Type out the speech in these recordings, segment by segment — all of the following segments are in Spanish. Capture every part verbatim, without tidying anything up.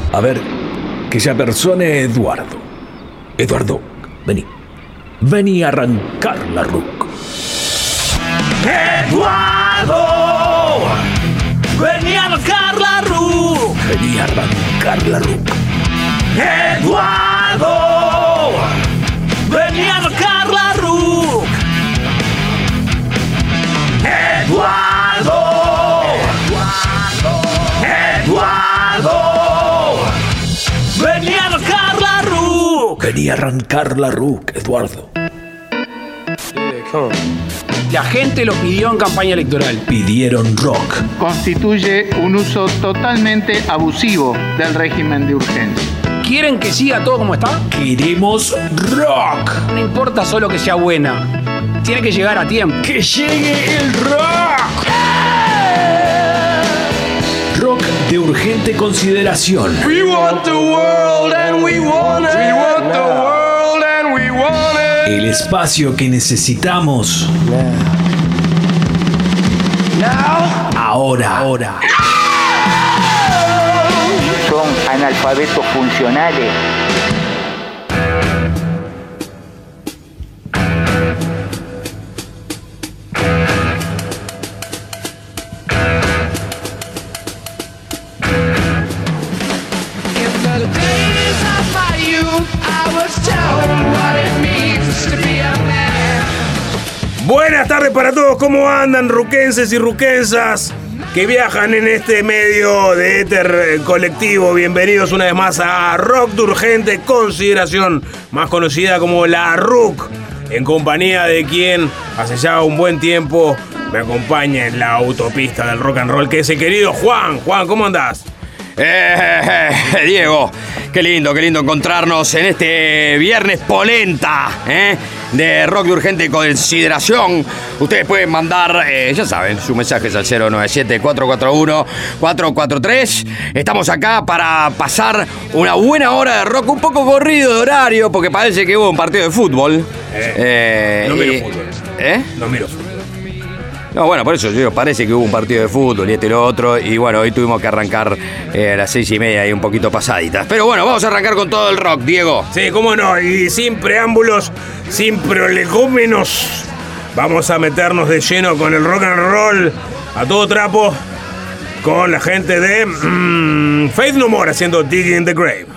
A ver, que se apersone Eduardo. Eduardo, vení. Vení a arrancar la R U C. ¡Eduardo! Vení a arrancar la R U C. Vení a arrancar la R U C. ¡Eduardo! Vení a arrancar la R U C. ¡Eduardo! ¡Eduardo! Vení a arrancar la R U C. Vení a arrancar la R U C, Eduardo. La gente lo pidió en campaña electoral. Pidieron rock. Constituye un uso totalmente abusivo del régimen de urgencia. ¿Quieren que siga todo como está? Queremos rock. No importa solo que sea buena. Tiene que llegar a tiempo. ¡Que llegue el rock! Rock de urgente consideración. We want the world and we want it. We want the world and we want it. El espacio que necesitamos. Now. Ahora. Ahora. Son analfabetos funcionales. Buenas tardes para todos, ¿cómo andan ruquenses y ruquensas que viajan en este medio de éter colectivo? Bienvenidos una vez más a Rock de Urgente Consideración, más conocida como la R U C, en compañía de quien hace ya un buen tiempo me acompaña en la autopista del rock and roll, que es el querido Juan. Juan, ¿cómo andás? Eh, Diego, qué lindo, qué lindo encontrarnos en este viernes polenta, ¿eh? De Rock de Urgente Consideración. Ustedes pueden mandar, eh, ya saben, sus mensajes al cero nueve siete, cuatro cuatro uno, cuatro cuatro tres. Estamos acá para pasar una buena hora de rock, un poco corrido de horario, porque parece que hubo un partido de fútbol. Eh, eh, no miro y, fútbol. ¿Eh? No miro fútbol. No, bueno, por eso yo digo, parece que hubo un partido de fútbol y este y lo otro. Y bueno, hoy tuvimos que arrancar eh, a las seis y media y un poquito pasaditas. Pero bueno, vamos a arrancar con todo el rock, Diego. Sí, cómo no, y sin preámbulos, sin prolegómenos, vamos a meternos de lleno con el rock and roll a todo trapo, con la gente de mmm, Faith No More haciendo Digging in the Grave.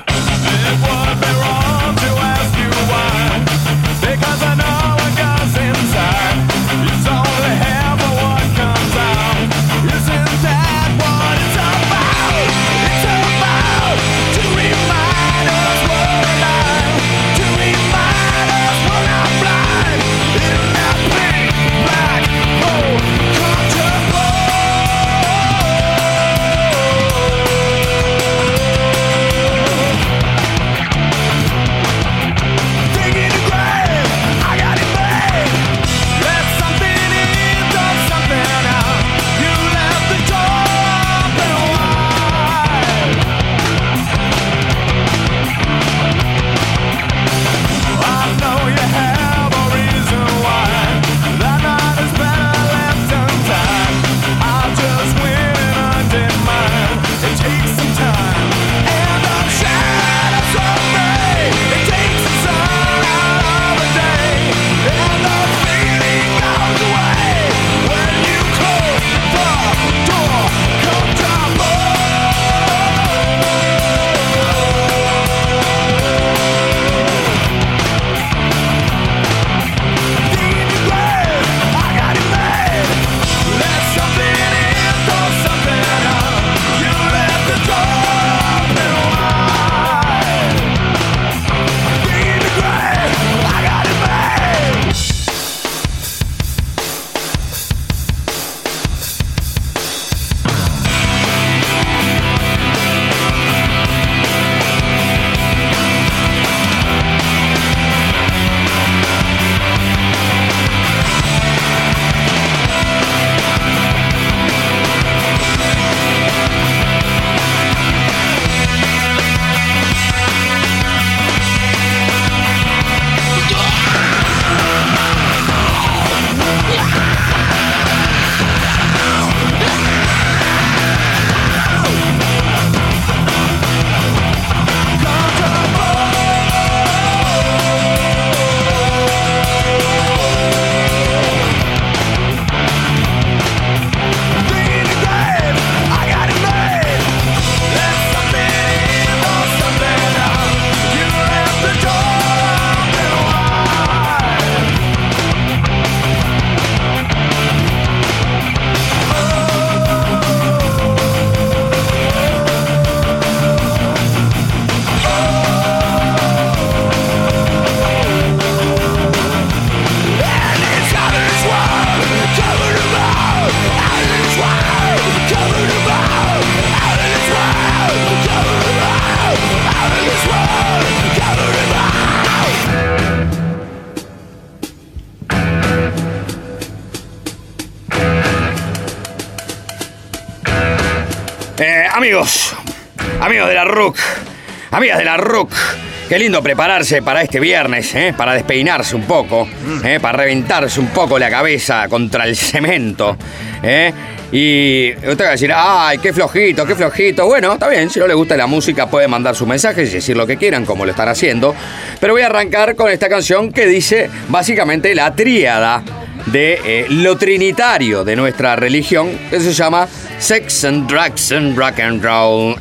Amigos, amigos de la R U C, amigas de la R U C, qué lindo prepararse para este viernes, ¿eh? Para despeinarse un poco, ¿eh? Para reventarse un poco la cabeza contra el cemento, ¿eh? Y usted va a decir, ay, qué flojito, qué flojito. Bueno, está bien, si no le gusta la música pueden mandar sus mensajes y decir lo que quieran, como lo están haciendo. Pero voy a arrancar con esta canción que dice básicamente la tríada de eh, lo trinitario de nuestra religión, que se llama Sex and Drugs and Rock and Roll.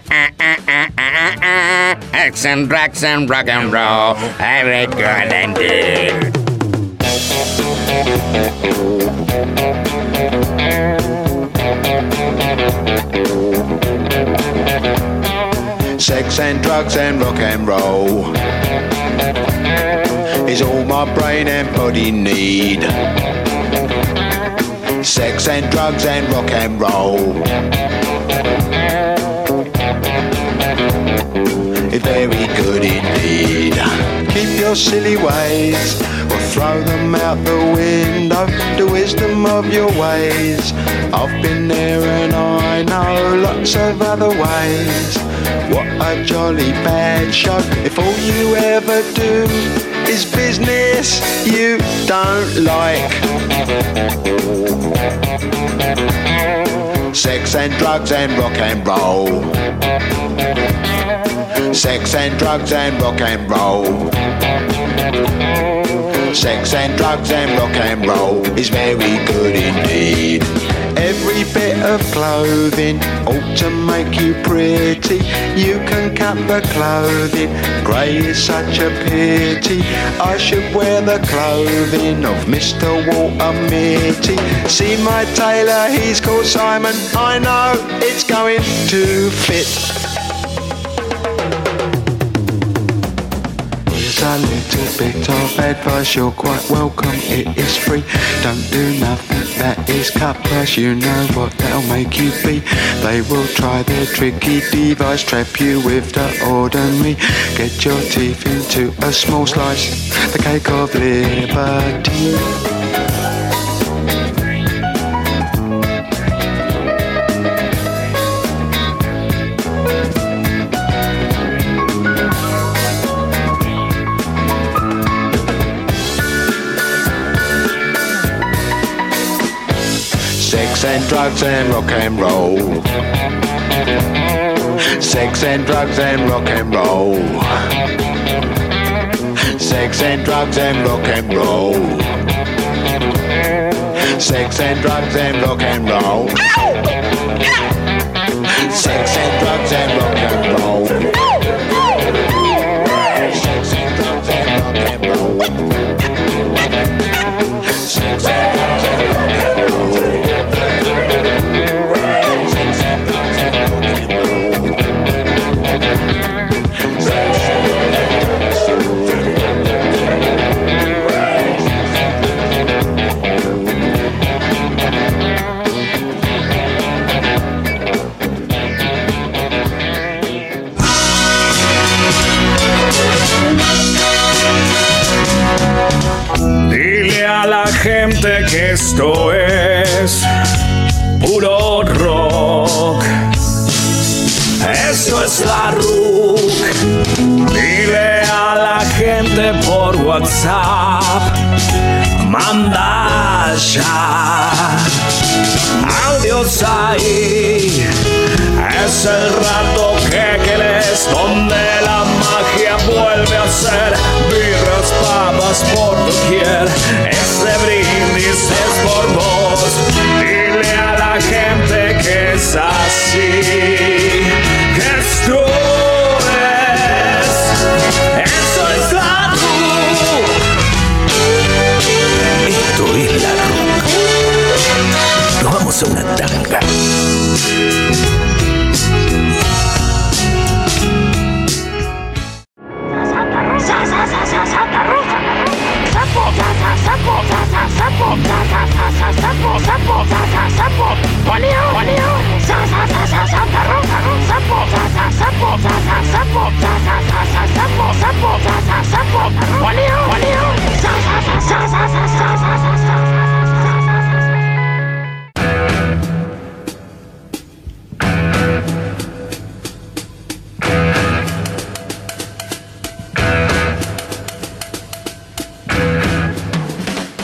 Sex and Drugs and Rock and Roll. Every good and good. Sex and drugs and rock and roll is all my brain and body need. Sex and drugs and rock and roll is very good indeed. Keep your silly ways or throw them out the window. The wisdom of your ways, I've been there and I know lots of other ways. What a jolly bad show if all you ever do is business you don't like. Sex and drugs and rock and roll. Sex and drugs and rock and roll. Sex and drugs and rock and roll is very good indeed. Every bit of clothing ought to make you pretty. You can cut the clothing, grey is such a pity. I should wear the clothing of Mister Walter Mitty. See my tailor, he's called Simon. I know it's going to fit. A little bit of advice, you're quite welcome, it is free. Don't do nothing that is cut price, you know what that'll make you be. They will try their tricky device, trap you with the ordinary. Get your teeth into a small slice, the cake of liberty. Sex and drugs and rock and roll. Sex and drugs and rock and roll. Sex and drugs and rock and roll. Sex and drugs and rock and roll. Sex and drugs and rock and roll. Sex and drugs and rock and roll. Sex and drugs and rock and roll. Sex and drugs and rock and roll. Dile a la gente que esto es puro rock. Eso es la R U C. Dile a la gente por WhatsApp. Manda ya audios ahí. Es el rato que querés, donde la magia vuelve a ser. Birras, papas por doquier. Ese brindis es por vos. Dile a la gente que es así, que esto es, eso es la R U C. Esto es la R U C. Nos vamos a una tanga.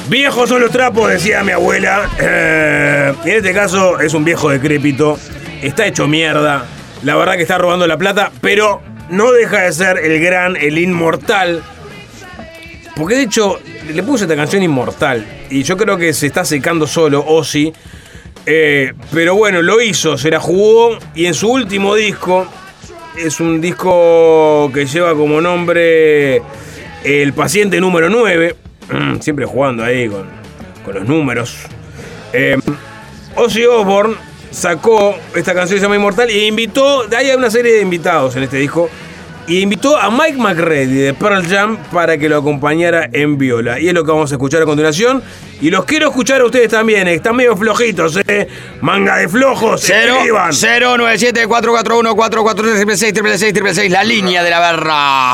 Viejos son los trapos, decía mi abuela. Eh, en este caso es un viejo decrépito. Está hecho mierda. La verdad que está robando la plata, pero no deja de ser el gran, el inmortal. Porque de hecho, le puse esta canción Inmortal. Y yo creo que se está secando solo, Ozzy. Eh, pero bueno, lo hizo, se la jugó. Y en su último disco, es un disco que lleva como nombre El Paciente Número nueve. Siempre jugando ahí con, con los números. Eh, Ozzy Osbourne sacó esta canción que se llama Inmortal e invitó, hay una serie de invitados en este disco, y invitó a Mike McReady de Pearl Jam para que lo acompañara en viola. Y es lo que vamos a escuchar a continuación. Y los quiero escuchar a ustedes también, están medio flojitos, eh. Manga de flojos, escriban. cero nueve siete cuatro cuatro uno cuatro cuatro tres seis seis seis seis seis, la línea de la berra.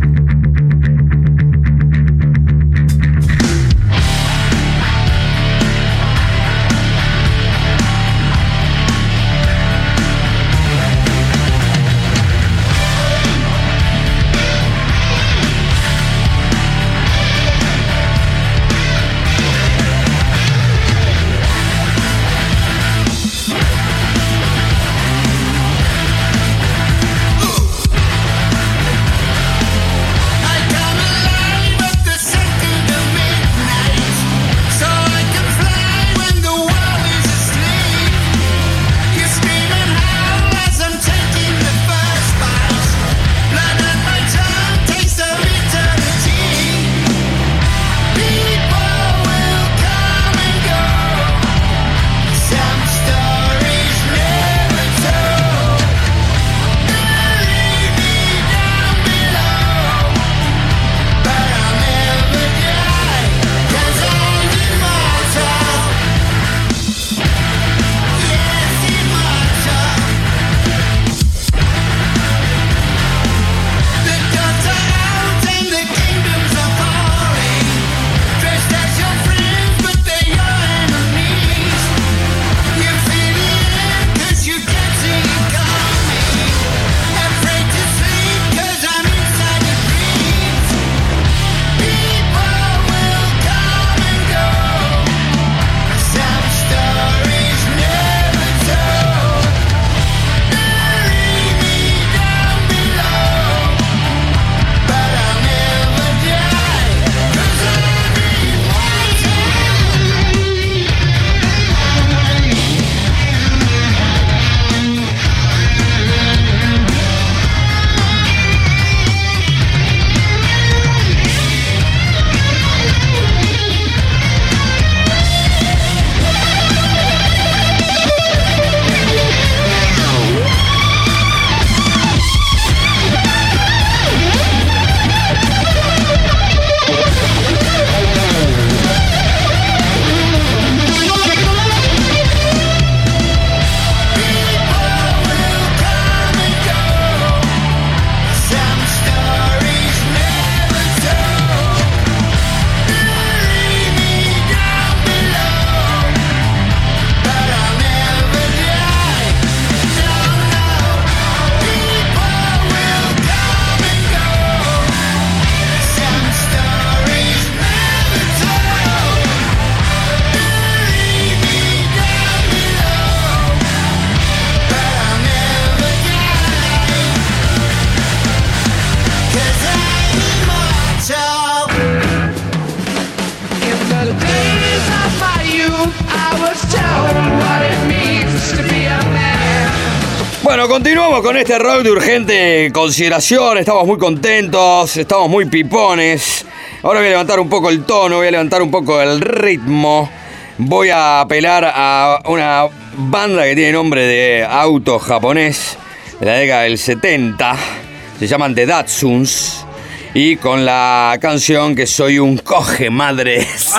Bueno, continuamos con este rock de urgente consideración. Estamos muy contentos, estamos muy pipones. Ahora voy a levantar un poco el tono, voy a levantar un poco el ritmo. Voy a apelar a una banda que tiene nombre de auto japonés de la década del setenta. Se llaman The Datsuns. Y con la canción que soy un coge madres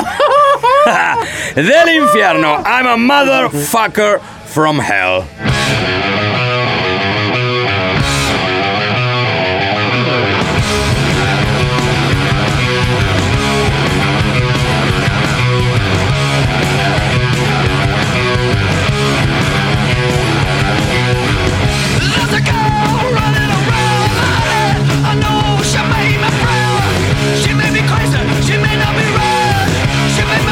del infierno. I'm a motherfucker from hell. She may be crazy, she may not be right. She may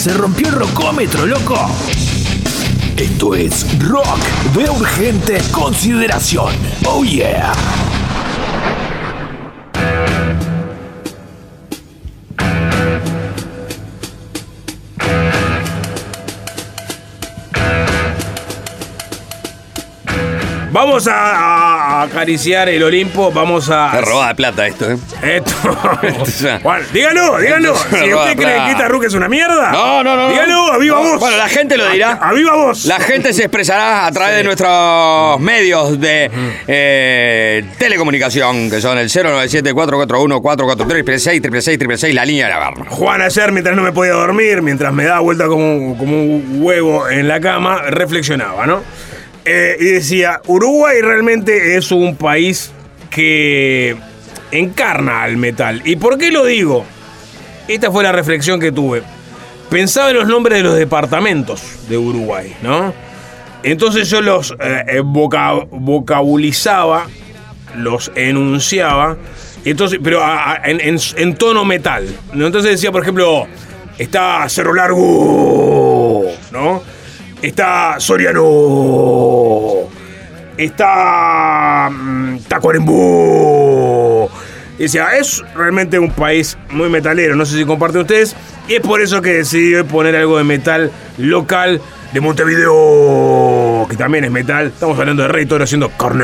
Se rompió el rocómetro, loco. Esto es rock de urgente consideración. Oh yeah. Vamos a, a acariciar el Olimpo, vamos a... Es robada de plata esto, ¿eh? Esto... Esto Juan, dígalo, dígalo. Esto es Si una usted cree plata. que esta ruca es una mierda, No, no, no. dígalo, a viva no. voz. Bueno, la gente lo dirá. A, a viva voz. La gente se expresará a través sí. de nuestros medios de eh, telecomunicación, que son el cero nueve siete, cuatro cuatro uno, cuatro cuatro tres, seis seis seis seis seis seis, la línea de la Averno. Juan ayer, mientras no me podía dormir, mientras me daba vuelta como, como un huevo en la cama, reflexionaba, ¿no? Eh, y decía, Uruguay realmente es un país que encarna al metal. ¿Y por qué lo digo? Esta fue la reflexión que tuve. Pensaba en los nombres de los departamentos de Uruguay, ¿no? Entonces yo los eh, voca, vocabulizaba, los enunciaba, entonces, pero a, a, en, en, en tono metal, ¿no? Entonces decía, por ejemplo, está Cerro Largo, ¿no? Está Soriano, está mmm, Tacuarembó. Y decía, es realmente un país muy metalero, no sé si comparten ustedes, y es por eso que decidí hoy poner algo de metal local de Montevideo, que también es metal. Estamos hablando de Rey Toro haciendo carne.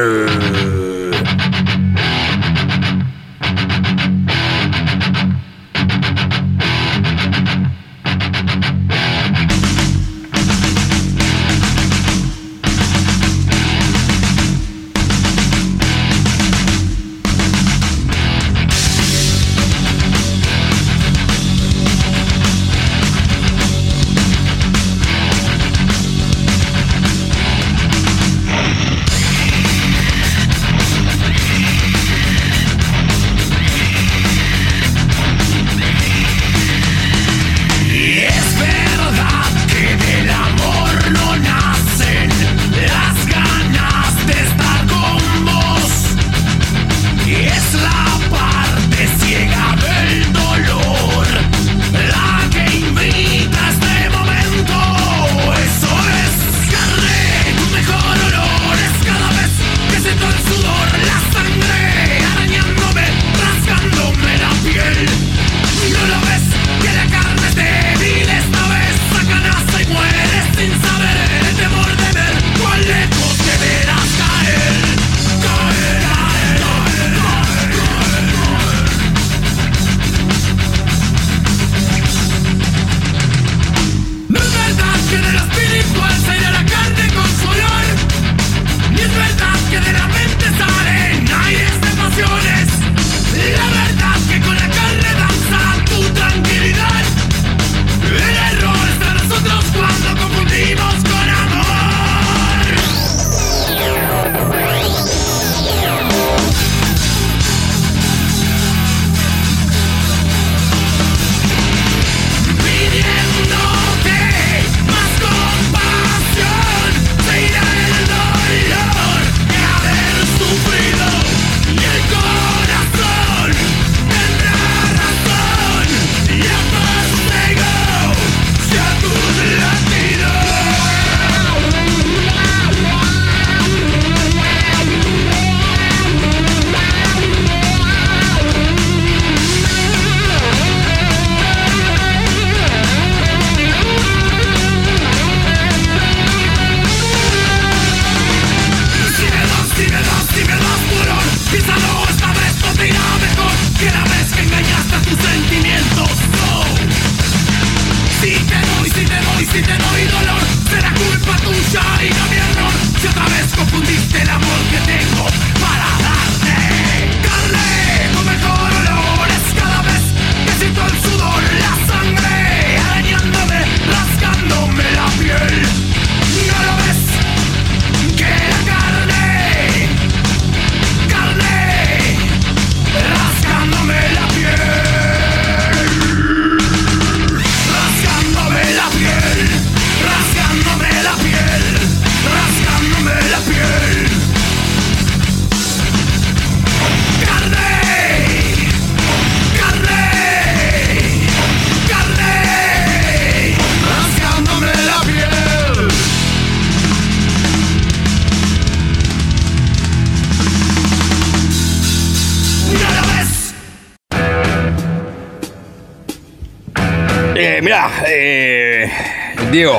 Eh, mirá, eh, Diego,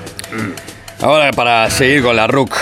ahora para seguir con la R U C.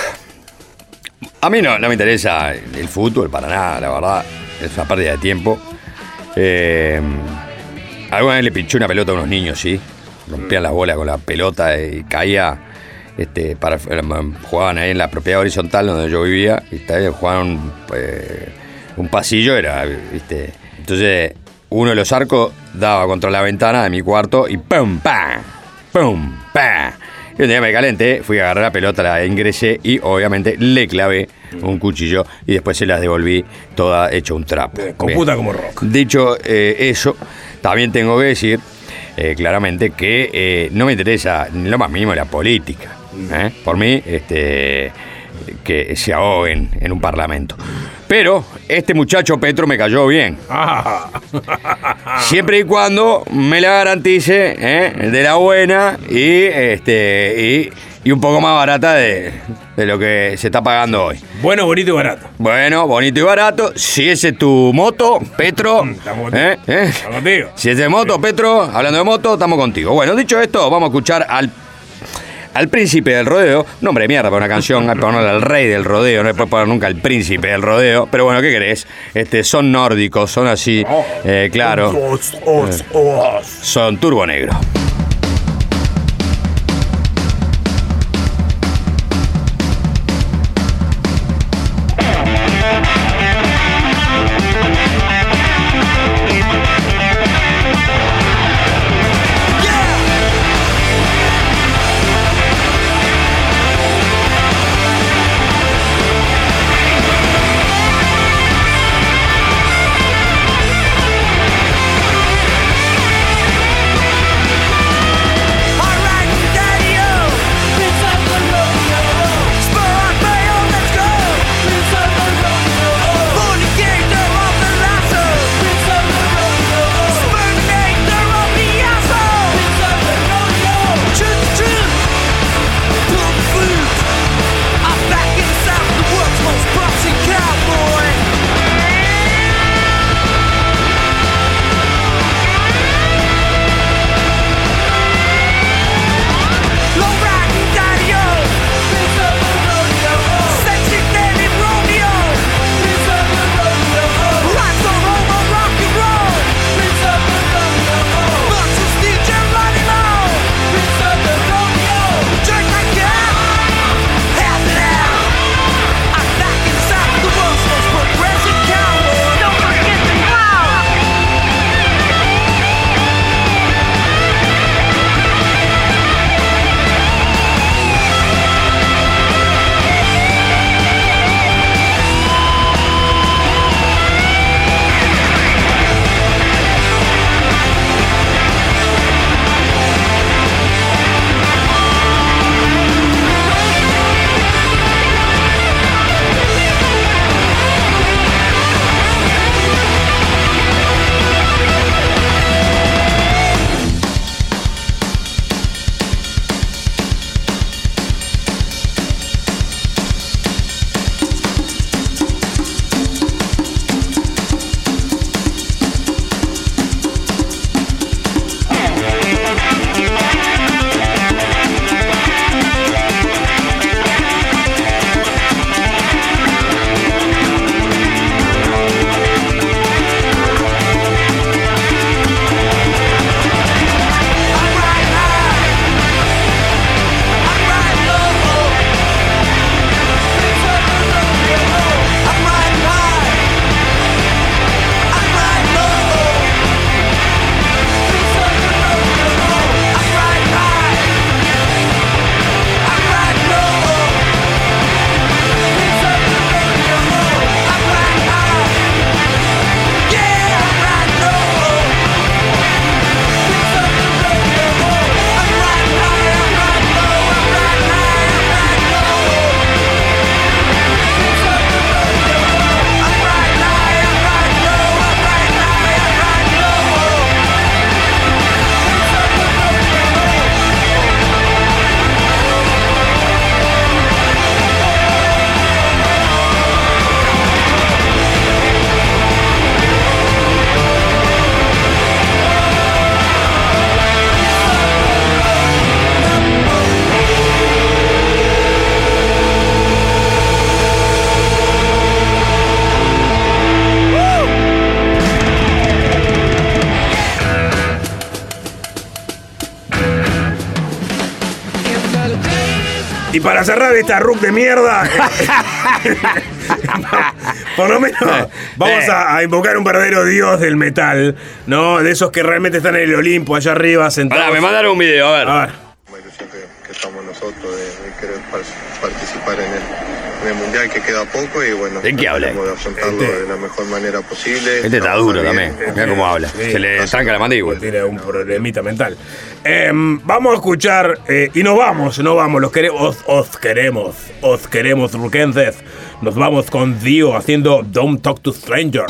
A mí no, no me interesa el fútbol para nada, la verdad. Es una pérdida de tiempo. Eh, alguna vez le pinché una pelota a unos niños, sí. Rompían las bolas con la pelota y caía. Este, para, jugaban ahí en la propiedad horizontal donde yo vivía. Y jugaban eh, un pasillo, era, ¿viste? Entonces, uno de los arcos daba contra la ventana de mi cuarto y ¡pum! ¡Pam! ¡Pum! ¡Pam! Y un día me calenté, fui a agarrar la pelota, la ingresé y obviamente le clavé un cuchillo y después se las devolví toda hecho un trapo. Computa como rock. Dicho eh, eso, también tengo que decir eh, claramente que eh, no me interesa ni lo más mínimo la política. ¿eh? Por mí, este, que se ahoguen en un parlamento. Pero este muchacho Petro me cayó bien. Ah. Siempre y cuando me la garantice, ¿eh? de la buena y este y, y un poco más barata de, de lo que se está pagando hoy. Bueno, bonito y barato. Bueno, bonito y barato. Si ese es tu moto, Petro. Estamos ¿eh? ¿eh? Estamos contigo. Si ese es moto, Petro, hablando de moto, estamos contigo. Bueno, dicho esto, vamos a escuchar al Al príncipe del rodeo, nombre de mierda para una canción, hay que ponerle al rey del rodeo, no le puedes poner nunca al príncipe del rodeo, pero bueno, ¿qué querés? Este, son nórdicos, son así, eh, claro, eh, son turbo negro. Yeah. Y para cerrar esta rook de mierda, por lo menos vamos a, a invocar un verdadero dios del metal, ¿no? De esos que realmente están en el Olimpo, allá arriba, sentados. Pará, me mandaron un video, a ver. A ver. Como ilusión que, que estamos nosotros de, de querer par- participar en el, en el mundial que queda poco y bueno, ¿De qué habla? tratamos de afrontarlo Este- de la mejor manera posible. Este está duro también. Mira cómo habla. Sí. Se le tranca la mandíbula. Tiene un problemita mental. Eh, vamos a escuchar, eh, y nos vamos, nos vamos, los queremos, os, os queremos, os queremos, ruquenses. Nos vamos con Dio haciendo Don't Talk to Strangers.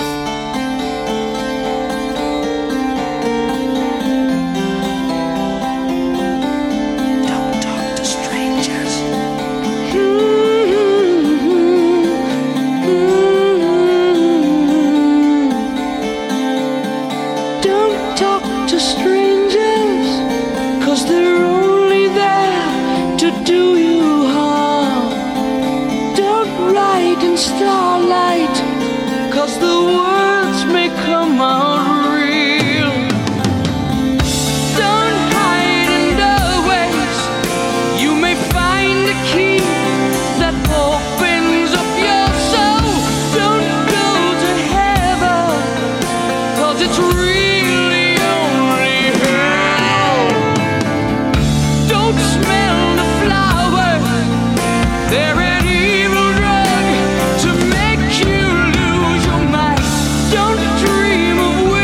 Don't talk to strangers, 'cause they're only there to do you harm. Don't write in starlight, 'cause the words may come out real. Don't hide in doorways, you may find a key that opens up your soul. Don't go to heaven, 'cause it's really only hell. Don't smell the flowers, they're an evil drug to make you lose your mind. Don't dream of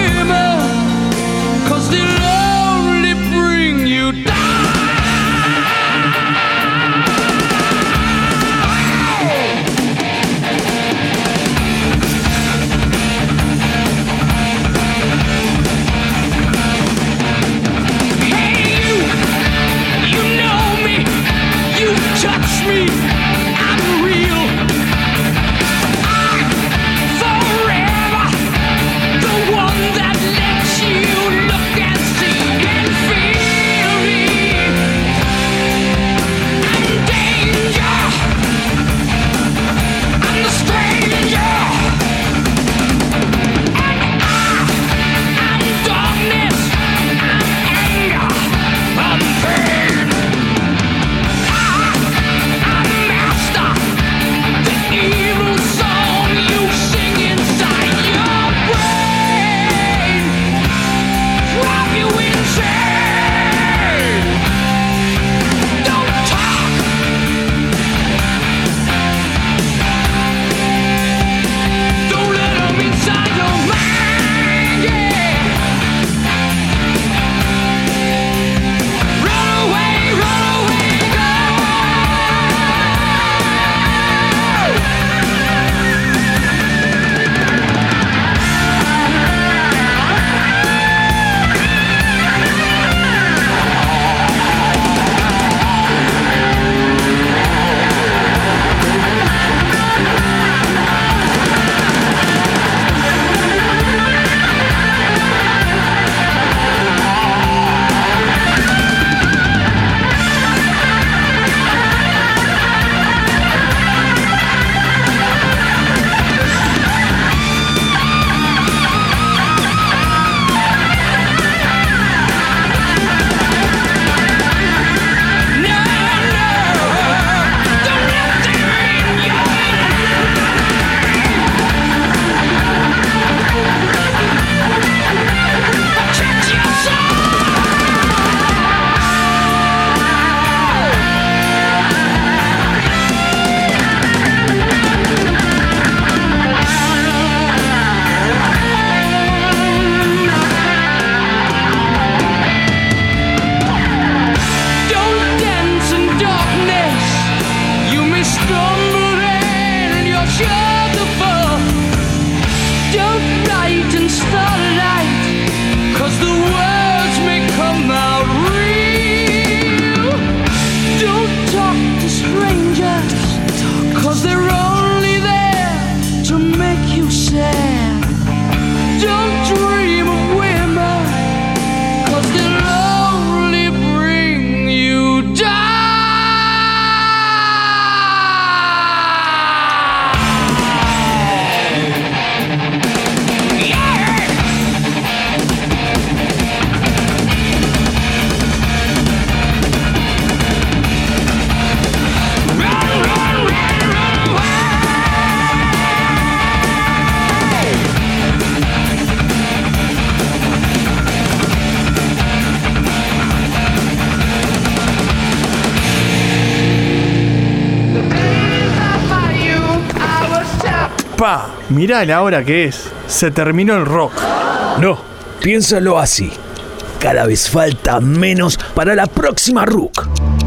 Pa, mirá la hora que es. Se terminó el rock. No, piénsalo así. Cada vez falta menos para la próxima R U C.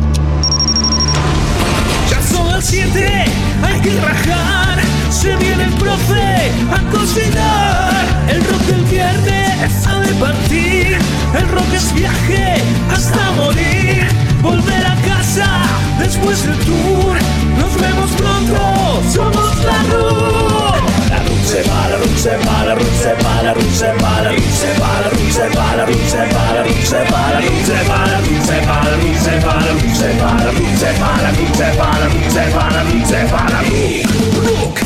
Ya son las siete, hay que rajar. Se viene el profe a cocinar. El rock del viernes ha de partir. El rock es viaje hasta morir. Volver a casa después del tour. Nos vemos pronto, somos la R U C. La R U C se va, la R U C se va, la R U C se va, la R U C se va, la R U C se va, la R U C se va, la R U C se va, la R U C se va, la R U C se va, la R U C se va, la R U C se va, la R U C se va, la R U C se va, la R U C se va, la R U C se va, la R U C se va, la R U C.